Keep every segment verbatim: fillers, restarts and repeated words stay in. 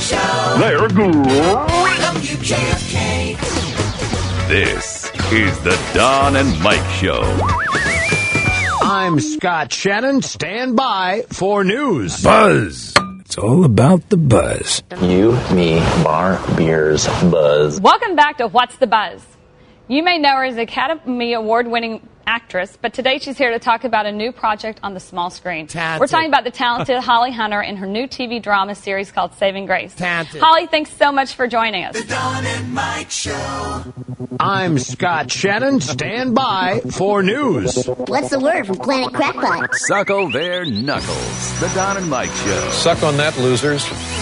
Show. They're great. W K F K. This is the Don and Mike Show. I'm Scott Shannon. Stand by for news. Buzz. It's all about the buzz. You, me, bar, beers, buzz. Welcome back to What's the Buzz? You may know her as Academy Award-winning actress, but today she's here to talk about a new project on the small screen. Talented. We're talking about the talented Holly Hunter and her new T V drama series called Saving Grace. Talented. Holly, thanks so much for joining us. The Don and Mike Show. I'm Scott Shannon. Stand by for news. What's the word from Planet Crackpot? Suckle their knuckles. The Don and Mike Show. Suck on that, losers.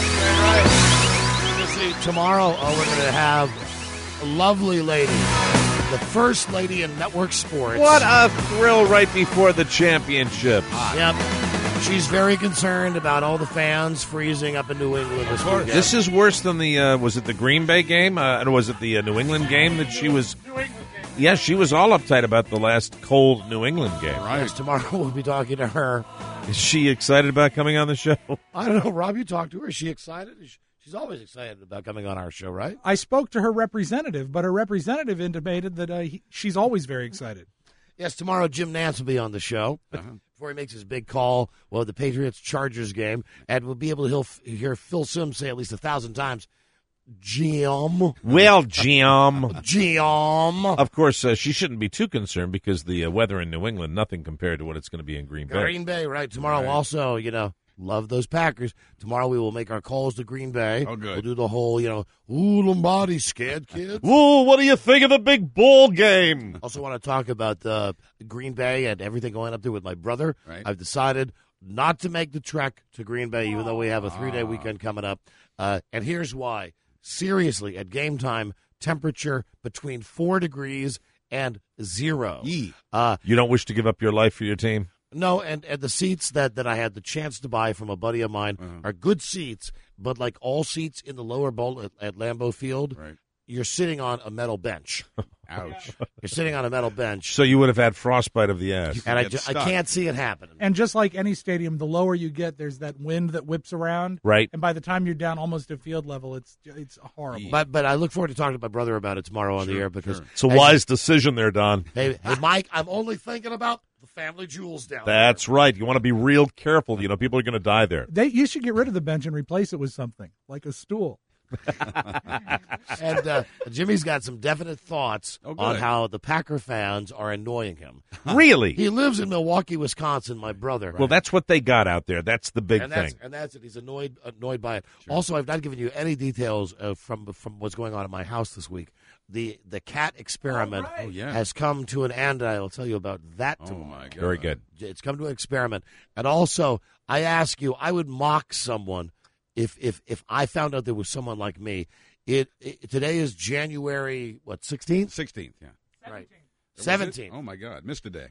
See, tomorrow uh, we're going to have a lovely lady, the first lady in network sports. What a thrill right before the championship. Yep. She's very concerned about all the fans freezing up in New England this weekend. This is worse than the, uh, was it the Green Bay game? Uh, and was it the uh, New England game that she was, yes, she was all uptight about the last cold New England game. Yes, tomorrow we'll be talking to her. Is she excited about coming on the show? I don't know, Rob, you talked to her. Is she excited? Is she, she's always excited about coming on our show, right? I spoke to her representative, but her representative intimated that uh, he, she's always very excited. Yes, tomorrow Jim Nantz will be on the show Uh-huh. before he makes his big call, well, the Patriots-Chargers game, and we'll be able to he'll, hear Phil Simms say at least a thousand times, Jim. Well, Jim. Jim. Of course, uh, she shouldn't be too concerned because the uh, weather in New England, nothing compared to what it's going to be in Green Bay. Green Bay, right. Tomorrow Right. also, you know, love those Packers. Tomorrow we will make our calls to Green Bay. Oh, good. We'll do the whole, you know, ooh, Lombardi, scared kids. Whoa, what do you think of the big bowl game? Also want to talk about uh, Green Bay and everything going up there with my brother. Right. I've decided not to make the trek to Green Bay, even though we have a three-day weekend coming up. Uh, and here's why. Seriously, at game time, temperature between four degrees and zero. Yee. Uh, You don't wish to give up your life for your team? no, and, and the seats that, that I had the chance to buy from a buddy of mine Uh-huh. are good seats, but like all seats in the lower bowl at, at Lambeau Field, Right. you're sitting on a metal bench. Ouch. You're sitting on a metal bench, So you would have had frostbite of the ass. and I, get ju- I stuck. can't see it happening. And just like any stadium, the lower you get, there's that wind that whips around. Right. And by the time you're down almost at field level, it's it's horrible. But but I look forward to talking to my brother about it tomorrow on the air because sure. It's a as- wise decision there, Don. Hey, hey, Mike, I'm only thinking about the family jewels down That's right. You want to be real careful. You know, people are going to die there. They, you should get rid of the bench and replace it with something, like a stool. there. And uh, Jimmy's got some definite thoughts Oh, good. on how the Packer fans are annoying him. Really? He lives in Milwaukee, Wisconsin, my brother. Well, that's what they got out there. That's the big and that's, thing. And that's it. He's annoyed annoyed by it. Also, I've not given you any details uh, from from what's going on at my house this week. The the cat experiment Oh, yeah. has come to an end. I'll tell you about that Oh, tomorrow. my God. Very good. It's come to an experiment. And also, I ask you, I would mock someone if if if I found out there was someone like me. It, it today is January what sixteenth? sixteenth, yeah. Right. Was it? seventeenth. Oh, my God. Missed a day.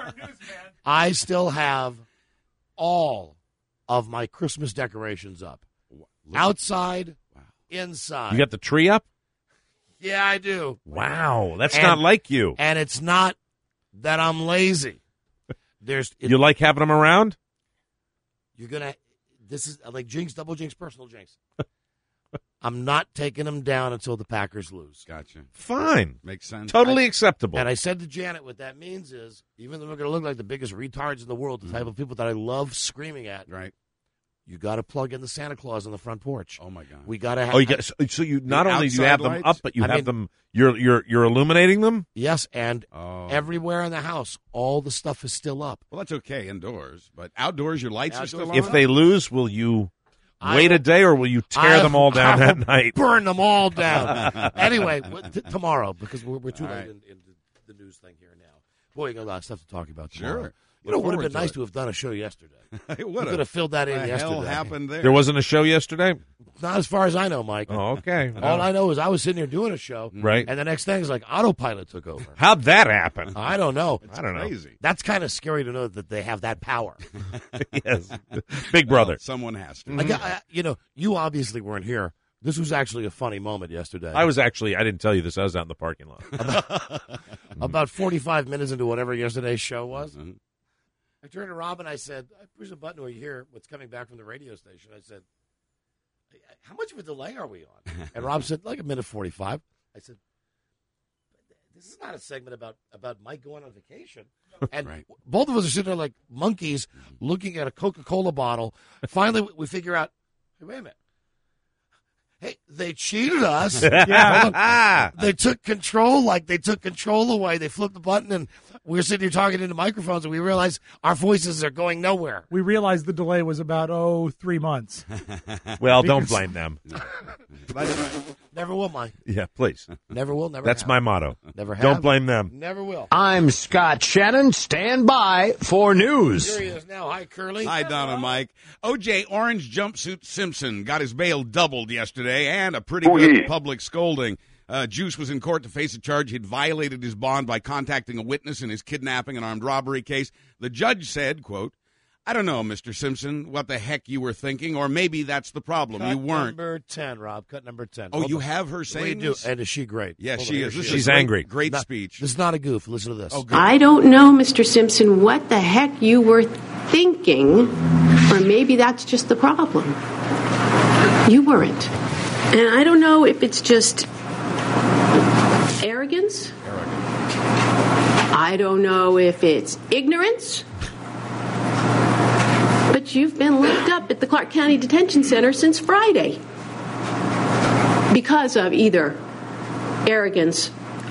I still have all of my Christmas decorations up. Look- Outside, Wow. inside. You got the tree up? Yeah, I do. Wow. That's And- not like you. And it's not that I'm lazy. There's it, You like having them around? you're gonna. This is like jinx, double jinx, personal jinx. I'm not taking them down until the Packers lose. Gotcha. Fine. Makes sense. Totally acceptable. And I said to Janet, what that means is, even though we're going to look like the biggest retards in the world, the type of people that I love screaming at, Right. you got to plug in the Santa Claus on the front porch. Oh, my God. We got to have. Oh, you got, so, so you not The only do you outside have them lights? up, but you I have mean- them. You're you're you're illuminating them. Yes, and Oh. everywhere in the house, all the stuff is still up. Well, that's okay indoors, but outdoors, your lights are still on. If they lose, will you I wait will- a day, or will you tear I- them all down I that will night? Burn them all down. Anyway, w- t- tomorrow, because we're, we're too All late right. in, in the, the news thing here now. Boy, you got a lot of stuff to talk about Sure. tomorrow. You know, it Look would have forward been to nice it. to have done a show yesterday. It We would could have filled that in the yesterday. hell happened there? There wasn't a show yesterday. Not as far as I know, Mike. Oh, okay. All I know is I was sitting here doing a show, Right. and the next thing is like autopilot took over. How'd that happen? I don't know. I don't know. Crazy. That's kind of scary to know that they have that power. Yes, Big Brother. Well, someone has to. I got, I, you know, you obviously weren't here. This was actually a funny moment yesterday. I was actually. I didn't tell you this. I was out in the parking lot. About forty-five minutes into whatever yesterday's show was. Mhm. I turned to Rob and I said, I pushed a button where you hear what's coming back from the radio station. I said, how much of a delay are we on? And Rob said, like a minute forty-five. I said, this is not a segment about, about Mike going on vacation. And Right. both of us are sitting there like monkeys looking at a Coca-Cola bottle. Finally, we- we figure out, hey, wait a minute. Hey, they cheated us. Yeah. They took control, like they took control away. They flipped the button, and we were sitting here talking into microphones, and we realized our voices are going nowhere. We realized the delay was about, oh, three months. Well, don't Because- blame them. Never will, Mike. Yeah, please. Never will, never That's have. my motto. Never have. Don't blame them. Never will. I'm Scott Shannon. Stand by for news. Here he is now. Hi, Curly. Hi, Don and Mike. O J Orange Jumpsuit Simpson got his bail doubled yesterday and a pretty Oh, good yeah. public scolding. Uh, Juice was in court to face a charge he'd violated his bond by contacting a witness in his kidnapping and armed robbery case. The judge said, quote, I don't know, Mister Simpson, what the heck you were thinking, or maybe that's the problem. Cut you weren't. number ten, Rob. Cut number ten. Oh, Hold you on. have her We saying do. this? And is she great? Yes, Hold she on, here is. This she is She's great- angry. Great Not- speech. This is not a goof. Listen to this. Oh, good. I don't know, Mister Simpson, what the heck you were thinking, or maybe that's just the problem. You weren't. And I don't know if it's just arrogance. I don't know if it's ignorance. But you've been locked up at the Clark County Detention Center since Friday because of either arrogance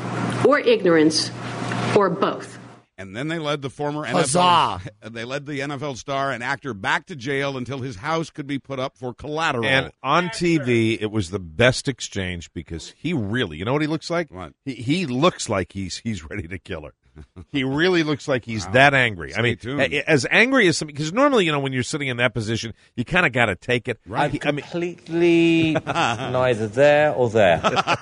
or ignorance or both. And then they led the former Huzzah. N F L they led the N F L star and actor back to jail until his house could be put up for collateral. And on T V, it was the best exchange because he really, you know what he looks like? What? He, he looks like he's he's ready to kill her. He really looks like he's that angry. Stay I mean, tuned. a- as angry as somebody, because normally, you know, when you're sitting in that position, you kind of got to take it. Right. He, I mean, Completely neither there or there.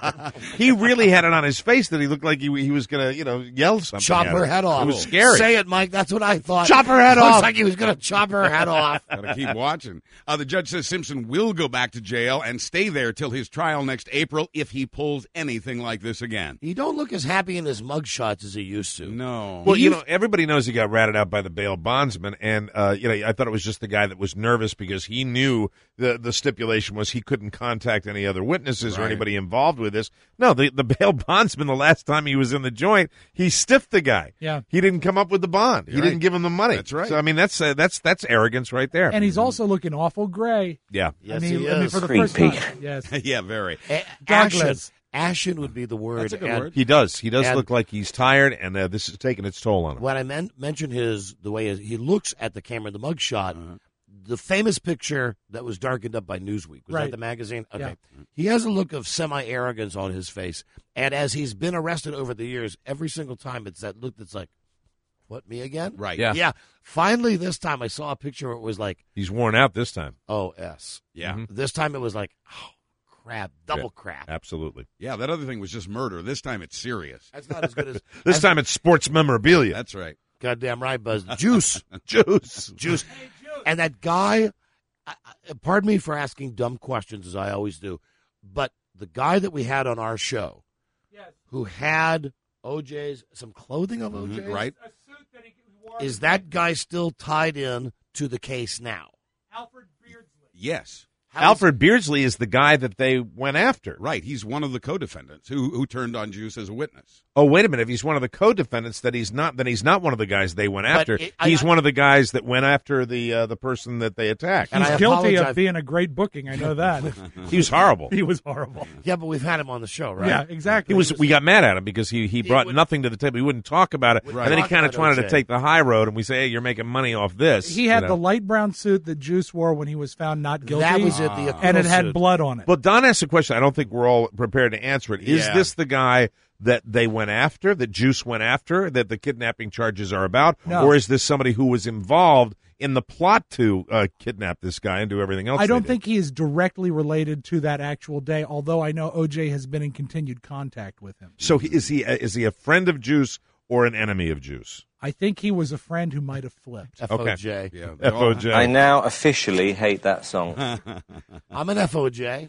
he really had it on his face that he looked like he, he was going to, you know, yell something. Chop at her her. head off. It was scary. Say it, Mike. That's what I thought. Chop her head Looks off. like he was going to chop her head off. Gotta keep watching. Uh, the judge says Simpson will go back to jail and stay there till his trial next April if he pulls anything like this again. He don't look as happy in his mugshots as he used to. No. Well, you know, everybody knows he got ratted out by the bail bondsman, and uh, you know, I thought it was just the guy that was nervous because he knew the the stipulation was he couldn't contact any other witnesses or Right. anybody involved with this. No, the the bail bondsman, the last time he was in the joint, he stiffed the guy. Yeah. he didn't come up with the bond. He You're didn't right. give him the money. That's right. So I mean, that's uh, that's that's arrogance right there. And he's also looking awful gray. yeah. Yes, I mean, he I mean, is. for the Creepy. first time. Yes. yeah, very. A- ashen. Douglas. Ashen would be the word. That's a good And word. He does. He does And- look like he's tired, and uh, this is taking its toll on him. When I men- mentioned his the way he looks at the camera in the mugshot, Uh-huh. the famous picture that was darkened up by Newsweek, was Right. that the magazine? Okay. Yeah. He has a look of semi-arrogance on his face. And as he's been arrested over the years, every single time it's that look that's like, what, me again? Right. Yeah. Yeah. Finally, this time I saw a picture where it was like, He's worn out this time. oh, S. Yeah. Mhm. This time it was like, oh, crap, double Yeah. crap. Absolutely. Yeah, that other thing was just murder. This time it's serious. That's not as good as This as- time it's sports memorabilia. That's right. Goddamn right, Buzz. Juice. Juice. Juice. And that guy, I, I, pardon me for asking dumb questions as I always do, but the guy that we had on our show who had O J's, some clothing of O J's, Mhm, right. is that guy still tied in to the case now? Alfred Beardsley. Yes. How Alfred Beardsley is the guy that they went after. Right. He's one of the co-defendants who who turned on Juice as a witness. Oh, wait a minute. If he's one of the co-defendants, that he's not. Then he's not one of the guys they went But after. it- I- he's I- one of the guys that went after the uh, the person that they attacked. And He's I guilty apologize- of being a great booking. I know that. He was horrible. He was horrible. Yeah, but we've had him on the show, right? Yeah, exactly. He was. We got mad at him because he, he brought would- nothing to the table. He wouldn't talk about it, Right. and then he Talk kind of about wanted O to J. take the high road. And we say, "Hey, you're making money off this." He had you the know? light brown suit that Juice wore when he was found not guilty. That was it. The and it had suit. blood on it. Well, Don asked a question. I don't think we're all prepared to answer it. Is Yeah. this the guy that they went after, that Juice went after, that the kidnapping charges are about? No. Or is this somebody who was involved in the plot to uh, kidnap this guy and do everything else? I don't they did? think he is directly related to that actual day, although I know O J has been in continued contact with him. So he- is he is he a friend of Juice or an enemy of Juice? I think he was a friend who might have flipped. F O J. Yeah. F O J. I now officially hate that song. I'm an F O J.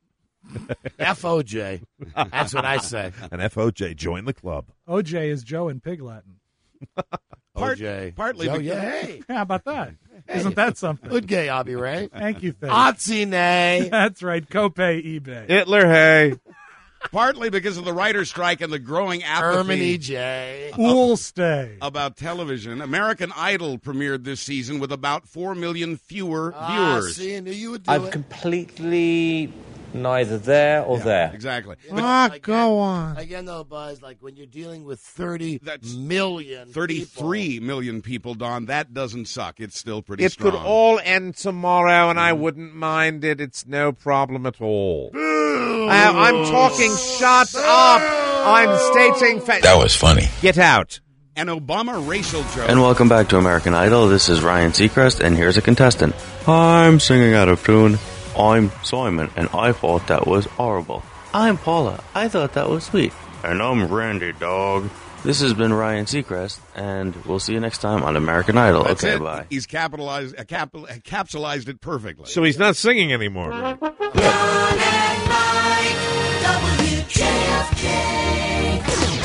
F O J. That's what I say. An F O J. Join the club. O J is Joe in Pig Latin. Part- O J. partly Joe, because- yeah, hey. How about that? Isn't that something? Good gay, Abby Ray. Thank you, Faith. Otzi nay. That's right. Copay eBay. Hitler, hey. Partly because of the writers' strike and the growing apathy Erminy J. Cool stay. about television, American Idol premiered this season with about four million fewer Ah, viewers. see, I knew you would do I'm it. completely neither there or there. Exactly. Ah, Again- go on. Again, though, Buzz, like when you're dealing with thirty That's million thirty-three million people, Don. That doesn't suck. It's still pretty It strong. could all end tomorrow, and I wouldn't mind it. It's no problem at all. I, I'm talking. Shut up. I'm stating facts. That was funny. Get out. An Obama racial joke. And welcome back to American Idol. This is Ryan Seacrest, and here's a contestant. I'm singing out of tune. I'm Simon, and I thought that was horrible. I'm Paula. I thought that was sweet. And I'm Randy, dog. This has been Ryan Seacrest, and we'll see you next time on American Idol. That's okay, it. bye. He's capitalized, uh, capital, uh, capsulized it perfectly. So he's not singing anymore. Don and Mike, W J F K.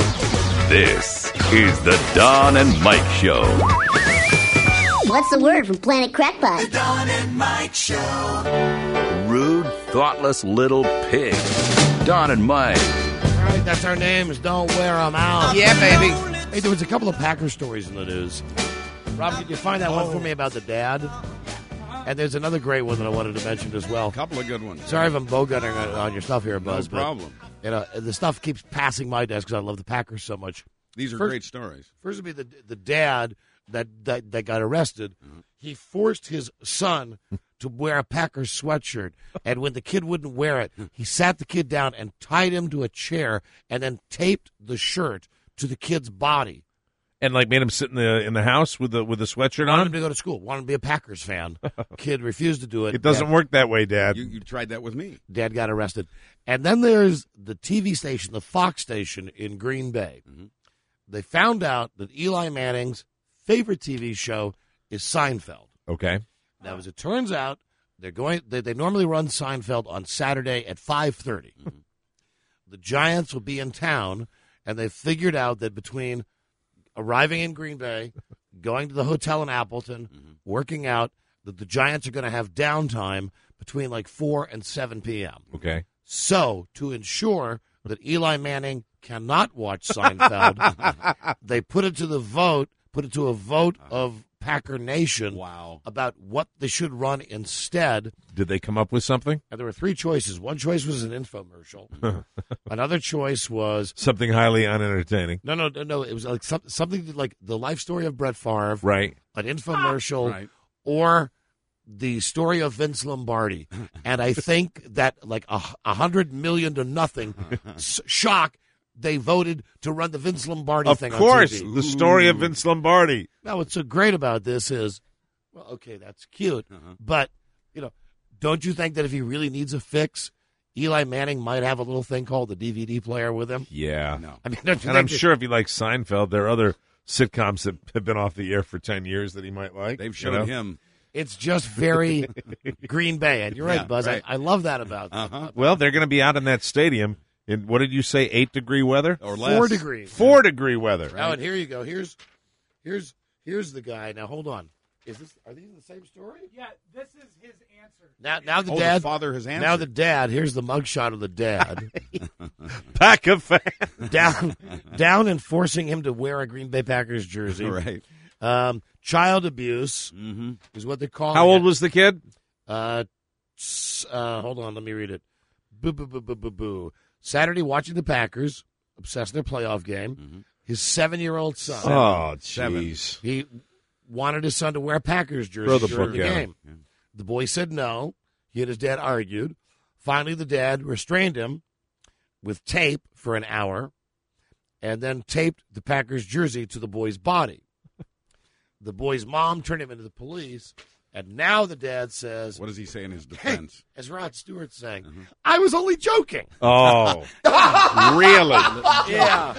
This is the Don and Mike Show. What's the word from Planet Crackpot? The Don and Mike Show. Rude, thoughtless little pig. Don and Mike. All right, that's our names. Don't wear them out. Yeah, baby. Hey, there was a couple of Packer stories in the news. Rob, could you find that one for me about the dad? And there's another great one that I wanted to mention as well. A couple of good ones. Sorry if I'm bowgunning on, on your stuff here, Buzz. No problem. But, you know, the stuff keeps passing my desk because I love the Packers so much. These are First- great stories. First would be the the dad that that, that got arrested. Mm-hmm. He forced his son to wear a Packers sweatshirt, and when the kid wouldn't wear it, he sat the kid down and tied him to a chair, and then taped the shirt to the kid's body. And like made him sit in the in the house with the with the sweatshirt Wanted him on. to go to school. Wanted him to be a Packers fan. Kid refused to do it. It doesn't Dad, work that way, Dad. You, you tried that with me. Dad got arrested. And then there's the T V station, the Fox station in Green Bay. Mm-hmm. They found out that Eli Manning's favorite T V show is Seinfeld. Okay. Now, as it turns out, they're going. They, they normally run Seinfeld on Saturday at five thirty. Mm-hmm. The Giants will be in town, and they figured out that between arriving in Green Bay, going to the hotel in Appleton, Mm-hmm. working out, that the Giants are going to have downtime between like four and seven p.m. Okay. So, to ensure that Eli Manning cannot watch Seinfeld, they put it to the vote, put it to a vote of Packer Nation Wow. about what they should run instead. Did they come up with something? And there were three choices. One choice was an infomercial. Another choice was Something highly unentertaining. no, no, no, no. It was like some, something like the life story of Brett Favre, Right. an infomercial, Right. or the story of Vince Lombardi. And I think that like a, a hundred million to nothing s- shock, they voted to run the Vince Lombardi Of thing course, on T V. the story of Vince Lombardi. Now, what's so great about this is, well, okay, that's cute, Uh-huh. but you know, don't you think that if he really needs a fix, Eli Manning might have a little thing called the D V D player with him? Yeah. No. I mean, don't you And I'm think that- sure if he likes Seinfeld, there are other sitcoms that have been off the air for ten years that he might like. They've you showed know? him. it's just very Green Bay, and you're right, Yeah, Buzz. right. I, I love that about them. Uh-huh. Well, they're going to be out in that stadium in, what did you say, eight degree weather? Or less. Four degrees. Four degree weather. Oh, and here you go. Here's, here's, here's the guy. Now, hold on. Is this? Are these the same story? Yeah, this is his answer. Now, now the Oh, the dad. father has answered. Now the dad. Here's the mugshot of the dad. Pack of fans. down, down, and forcing him to wear a Green Bay Packers jersey. Right. Um, child abuse Mm-hmm. is what they call. How old was the kid? Uh, s- uh, hold on, let me read it. Boo, boo, boo, boo, boo, boo. Saturday, watching the Packers, obsessed with their playoff game. Mm-hmm. His seven-year-old son. Oh, Seven. jeez. He wanted his son to wear a Packers jersey Throw the during book the out. game. The boy said no. He and his dad argued. Finally, the dad restrained him with tape for an hour and then taped the Packers jersey to the boy's body. The boy's mom turned him into the police, and now the dad says, What does he say in his hey, defense? as Rod Stewart's saying, Mm-hmm. I was only joking. Oh, really? Yeah.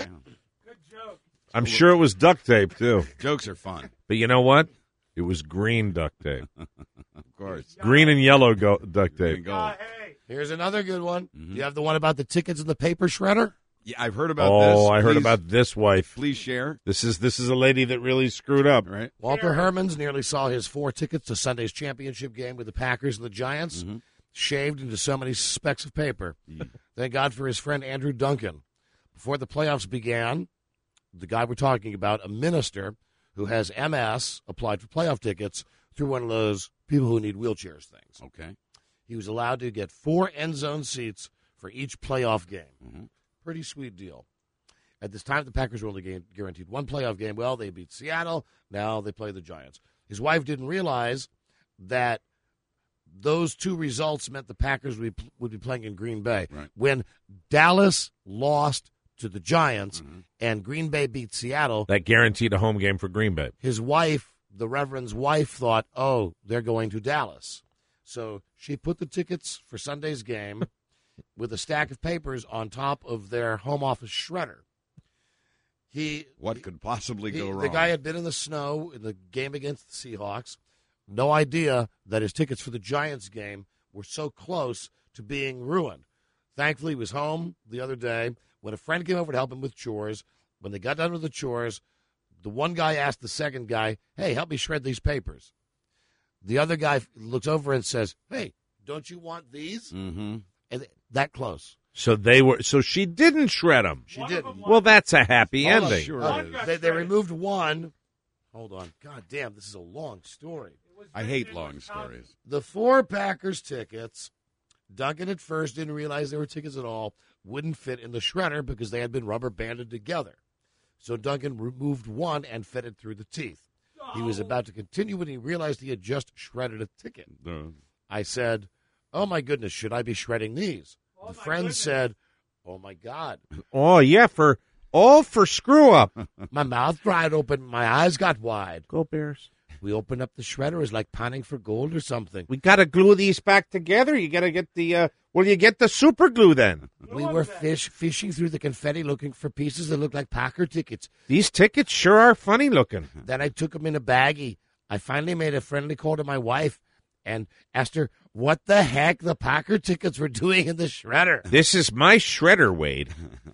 I'm sure it was duct tape, too. Jokes are fun, But you know what? It was green duct tape. of course. Green and yellow go- duct There you tape. go. Here's another good one. Mm-hmm. You have the one about the tickets in the paper shredder? Yeah, I've heard about oh, this. Oh, I heard Please- about this wife. Please share. This is this is a lady that really screwed up. Right. Walter Hermans nearly saw his four tickets to Sunday's championship game with the Packers and the Giants Mm-hmm. shaved into so many specks of paper. Thank God for his friend Andrew Duncan. Before the playoffs began, the guy we're talking about, a minister who has M S, applied for playoff tickets through one of those people who need wheelchairs things. Okay. He was allowed to get four end zone seats for each playoff game. Mm-hmm. Pretty sweet deal. At this time, the Packers were only game, guaranteed one playoff game. Well, they beat Seattle. Now they play the Giants. His wife didn't realize that those two results meant the Packers would be, would be playing in Green Bay. Right. When Dallas lost to the Giants Mm-hmm. and Green Bay beat Seattle, That guaranteed a home game for Green Bay. his wife, the Reverend's wife, thought, oh, they're going to Dallas. So she put the tickets for Sunday's game with a stack of papers on top of their home office shredder. He What could possibly he- go wrong? The guy had been in the snow in the game against the Seahawks. No idea that his tickets for the Giants game were so close to being ruined. Thankfully, he was home the other day when a friend came over to help him with chores. When they got done with the chores, the one guy asked the second guy, hey, help me shred these papers. The other guy looks over and says, hey, don't you want these? Mm-hmm. And that close. So they were. So she didn't shred them. She didn't. Well, that's a happy Hold on. ending. Sure Uh, it is. they, they removed one. Hold on. God damn, this is a long story. I hate long stories. The four Packers tickets, Duncan at first didn't realize they were tickets at all, wouldn't fit in the shredder because they had been rubber banded together. So Duncan removed one and fed it through the teeth. He was about to continue when he realized he had just shredded a ticket. I said, oh, my goodness, should I be shredding these? The friend said, oh, my God. Oh yeah, for all for screw up. My mouth dried open. My eyes got wide. Go Bears. We opened up the shredder. It was like panning for gold or something. We got to glue these back together. You got to get the. Uh, well, you get the super glue then. We were fish fishing through the confetti looking for pieces that looked like Packer tickets. These tickets sure are funny looking. Then I took them in a baggie. I finally made a friendly call to my wife and asked her what the heck the Packer tickets were doing in the shredder. This is my shredder, Wade.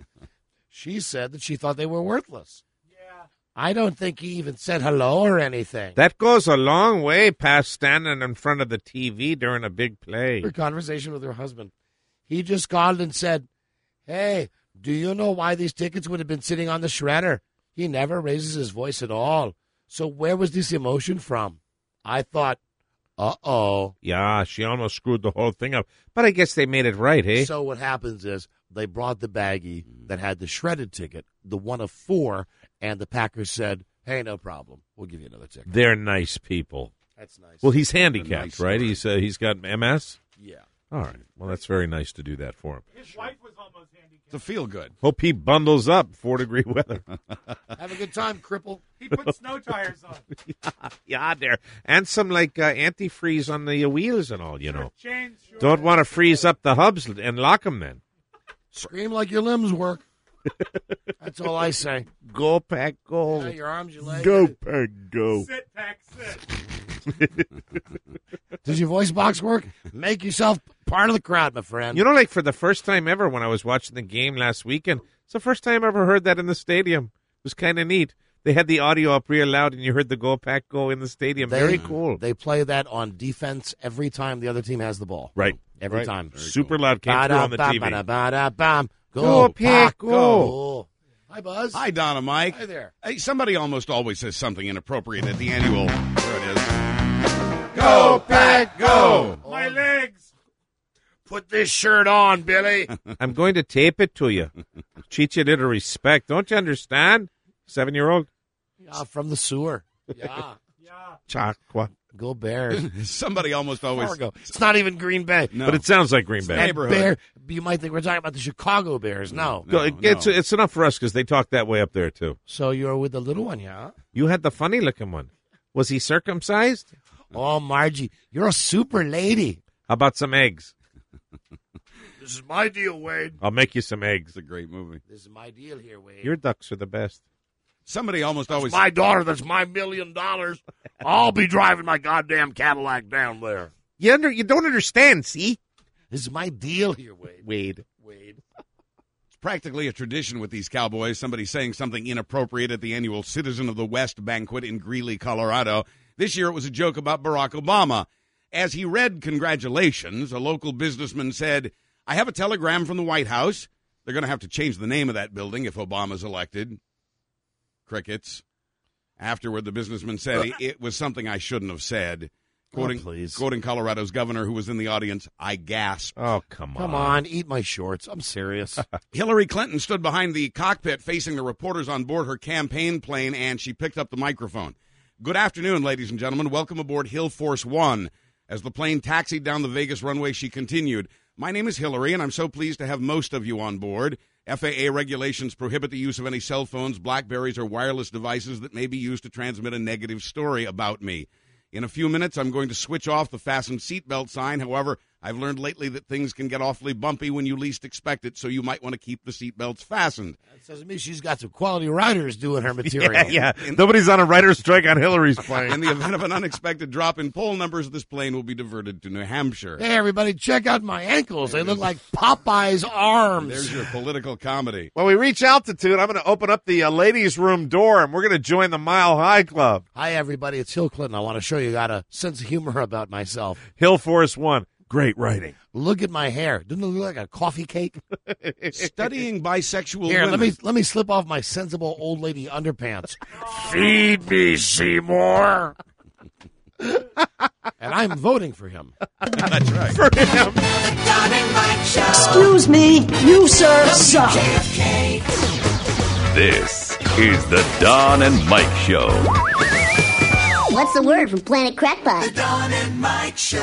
She said that she thought they were worthless. Yeah. I don't think he even said hello or anything. That goes a long way past standing in front of the T V during a big play. Her conversation with her husband. He just called and said, hey, do you know why these tickets would have been sitting on the shredder? He never raises his voice at all. So where was this emotion from? I thought, uh-oh. Yeah, she almost screwed the whole thing up. But I guess they made it right, eh? So what happens is they brought the baggie that had the shredded ticket, the one of four, and the Packers said, hey, no problem. We'll give you another ticket. They're nice people. That's nice. Well, he's handicapped, nice right? story. He's uh, he's got M S. Yeah. All right. Well, that's very nice to do that for him. His wife was almost handicapped. To feel good. Hope he bundles up. Four degree weather. Have a good time, cripple. He put snow tires on. Yeah, there and some like uh, antifreeze on the uh, wheels and all. You know, Chains, sure. don't want to freeze up the hubs and lock them. Then Scream like your limbs work. That's all I say. go pack, go. Yeah, your arms, your legs. Go pack, go. Sit, Pack, sit. Does your voice box work? Make yourself part of the crowd, my friend. You know, like for the first time ever, when I was watching the game last weekend, it's the first time I ever heard that in the stadium. It was kind of neat. They had the audio up real loud, and you heard the go pack go in the stadium. They- Very cool. They play that on defense every time the other team has the ball. Right. Every Right. time. Super loud came through on the T V. Ba-da-ba-da-ba-da-bam. Go, Go, Pack, Pack, go. go. Hi, Buzz. Hi, Donna Mike. Hi there. Hey, somebody almost always says something inappropriate at the annual. There it is. Go, Pack, go. My legs. Put this shirt on, Billy. I'm going to tape it to you. Treat you a little respect. Don't you understand? Seven-year-old? Yeah, from the sewer. Yeah. Yeah. Chakwa. Go Bears. Somebody almost always. Fargo. It's not even Green Bay. No. But it sounds like Green Bay. And neighborhood. Bear, you might think we're talking about the Chicago Bears. No. No, Go- it's, no. it's enough for us because they talk that way up there, too. So you're with the little one, yeah? You had the funny-looking one. Was he circumcised? Oh, Margie, you're a super lady. How about some eggs? This is my deal, Wade. I'll make you some eggs. It's a great movie. This is my deal here, Wade. Your ducks are the best. Somebody almost always. my daughter. That's my million dollars. I'll be driving my goddamn Cadillac down there. You under, you don't understand, see? This is my deal here, Wade. Wade. Wade. practically a tradition with these cowboys, somebody saying something inappropriate at the annual Citizen of the West banquet in Greeley, Colorado. This year it was a joke about Barack Obama. As he read congratulations, a local businessman said, "I have a telegram from the White House. They're going to have to change the name of that building if Obama's elected." Crickets. Afterward, the businessman said, "It was something I shouldn't have said." Quoting, oh, please. quoting Colorado's governor, who was in the audience, "I gasped." Oh, come on. Come on, eat my shorts. I'm serious. Hillary Clinton stood behind the cockpit facing the reporters on board her campaign plane, and she picked up the microphone. "Good afternoon, ladies and gentlemen. Welcome aboard Hill Force One." As the plane taxied down the Vegas runway, she continued, "My name is Hillary, and I'm so pleased to have most of you on board. F A A regulations prohibit the use of any cell phones, BlackBerries, or wireless devices that may be used to transmit a negative story about me. In a few minutes, I'm going to switch off the fasten seatbelt sign. However, I've learned lately that things can get awfully bumpy when you least expect it, so you might want to keep the seatbelts fastened." That says to me she's got some quality writers doing her material. Yeah, yeah. Nobody's on a writer's strike on Hillary's plane. In the event of an unexpected drop in poll numbers, this plane will be diverted to New Hampshire. Hey, everybody, check out my ankles. They look like Popeye's arms. There's your political comedy. When we reach altitude, I'm going to open up the uh, ladies' room door, and we're going to join the Mile High Club. Hi, everybody. It's Hill Clinton. I want to show you I got a sense of humor about myself. Hill Force One. Great writing. Look at my hair. Doesn't it look like a coffee cake? Studying bisexual Here, women. let me let me slip off my sensible old lady underpants. Feed me, Seymour. And I'm voting for him. That's right. For him. The Don and Mike Show. Excuse me, you sir suck. J F K. This is the Don and Mike Show. What's the word from Planet Crackpot? The Don and Mike Show.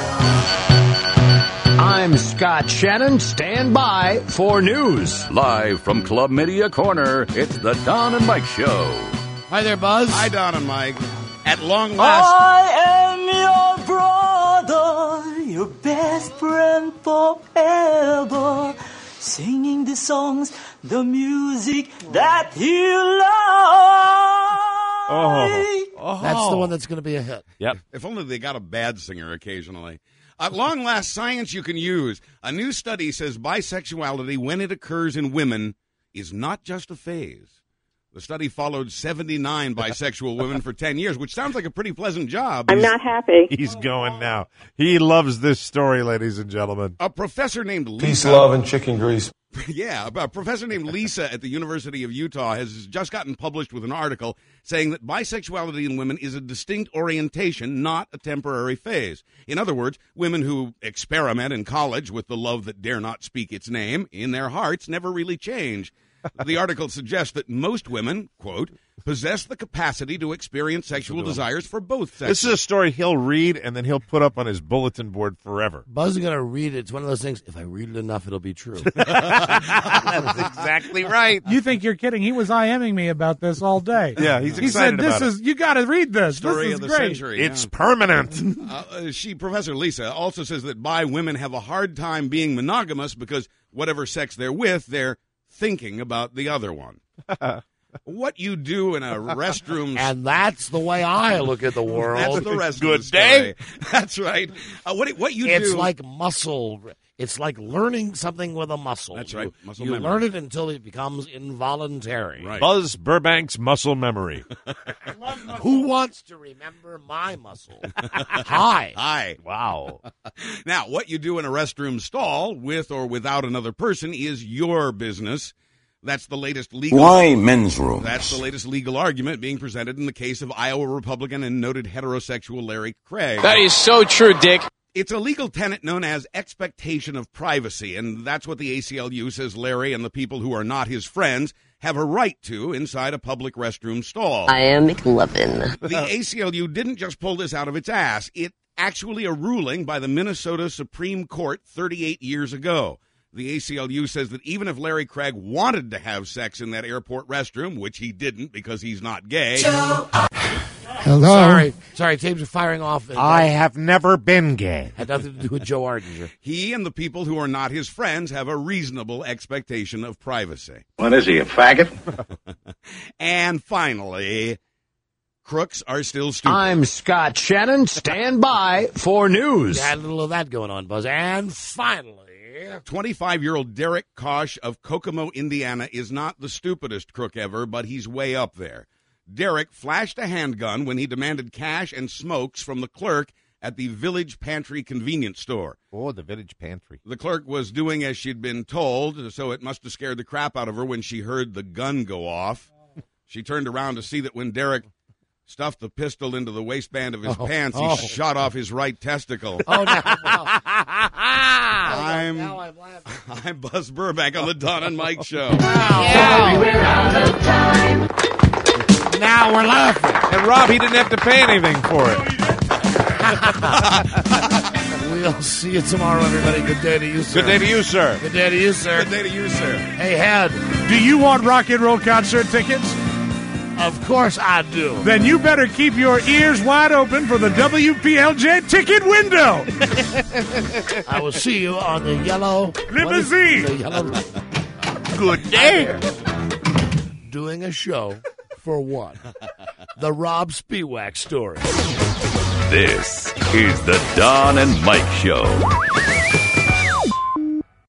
I'm Scott Shannon. Stand by for news. Live from Club Media Corner, it's the Don and Mike Show. Hi there, Buzz. Hi, Don and Mike. At long last. I am your brother, your best friend forever, singing the songs, the music that you love. Oh. oh. That's the one that's going to be a hit. Yep. If only they got a bad singer occasionally. At long last, science you can use. A new study says bisexuality, when it occurs in women, is not just a phase. The study followed seventy-nine bisexual women for ten years, which sounds like a pretty pleasant job. I'm not happy. He's going now. He loves this story, ladies and gentlemen. A professor named Lisa. Peace, love, and chicken grease. Yeah, a professor named Lisa at the University of Utah has just gotten published with an article saying that bisexuality in women is a distinct orientation, not a temporary phase. In other words, women who experiment in college with the love that dare not speak its name in their hearts never really change. The article suggests that most women, quote, possess the capacity to experience sexual desires for both sexes. This is a story he'll read, and then he'll put up on his bulletin board forever. Buzz is going to read it. It's one of those things, if I read it enough, it'll be true. That's exactly right. You think you're kidding? He was IMing me about this all day. Yeah, he's he excited said, "This about is you got to read this. Story this is of the great. century. It's yeah. permanent. Uh, she, Professor Lisa, also says that bi women have a hard time being monogamous because whatever sex they're with, they're thinking about the other one. What you do in a restroom, and that's the way I look at the world. That's the rest Good of the story. day. That's right. Uh, what what you it's do? like muscle. It's like learning something with a muscle. That's right. You, Muscle you memory. learn it until it becomes involuntary. Right. Buzz Burbank's muscle memory. Who wants to remember my muscle? Hi. Hi. Wow. Now, what you do in a restroom stall with or without another person is your business. That's the latest legal. Why men's rooms? That's the latest legal argument being presented in the case of Iowa Republican and noted heterosexual Larry Craig. That is so true, Dick. It's a legal tenet known as expectation of privacy, and that's what the A C L U says Larry and the people who are not his friends have a right to inside a public restroom stall. I am McLovin. The A C L U didn't just pull this out of its ass. It actually a ruling by the Minnesota Supreme Court thirty-eight years ago. The A C L U says that even if Larry Craig wanted to have sex in that airport restroom, which he didn't because he's not gay. Hello. Sorry. Sorry, tapes are firing off. I have never been gay. Had nothing to do with Joe Ardinger. He and the people who are not his friends have a reasonable expectation of privacy. What is he, a faggot? And finally, crooks are still stupid. I'm Scott Shannon. Stand by for news. You had a little of that going on, Buzz. And finally, twenty-five-year-old Derek Kosh of Kokomo, Indiana, is not the stupidest crook ever, but he's way up there. Derek flashed a handgun when he demanded cash and smokes from the clerk at the Village Pantry convenience store. Oh, the Village Pantry. The clerk was doing as she'd been told, so it must have scared the crap out of her when she heard the gun go off. She turned around to see that when Derek stuffed the pistol into the waistband of his Oh, pants, he oh. shot off his right testicle. Oh, no. I'm, Now I'm laughing. I'm Buzz Burbank on the Don and Mike Show. Now we're out of time. Now we're laughing. And Rob, he didn't have to pay anything for it. We'll see you tomorrow, everybody. Good day to you, sir. Good day to you, sir. Good day to you, sir. Good day to you, sir. Hey, Head. Do you want rock and roll concert tickets? Of course I do. Then you better keep your ears wide open for the W P L J ticket window. I will see you on the yellow Limousine. what is- the yellow. Good day. Doing a show for what? The Rob Spiewak story. This is the Don and Mike Show.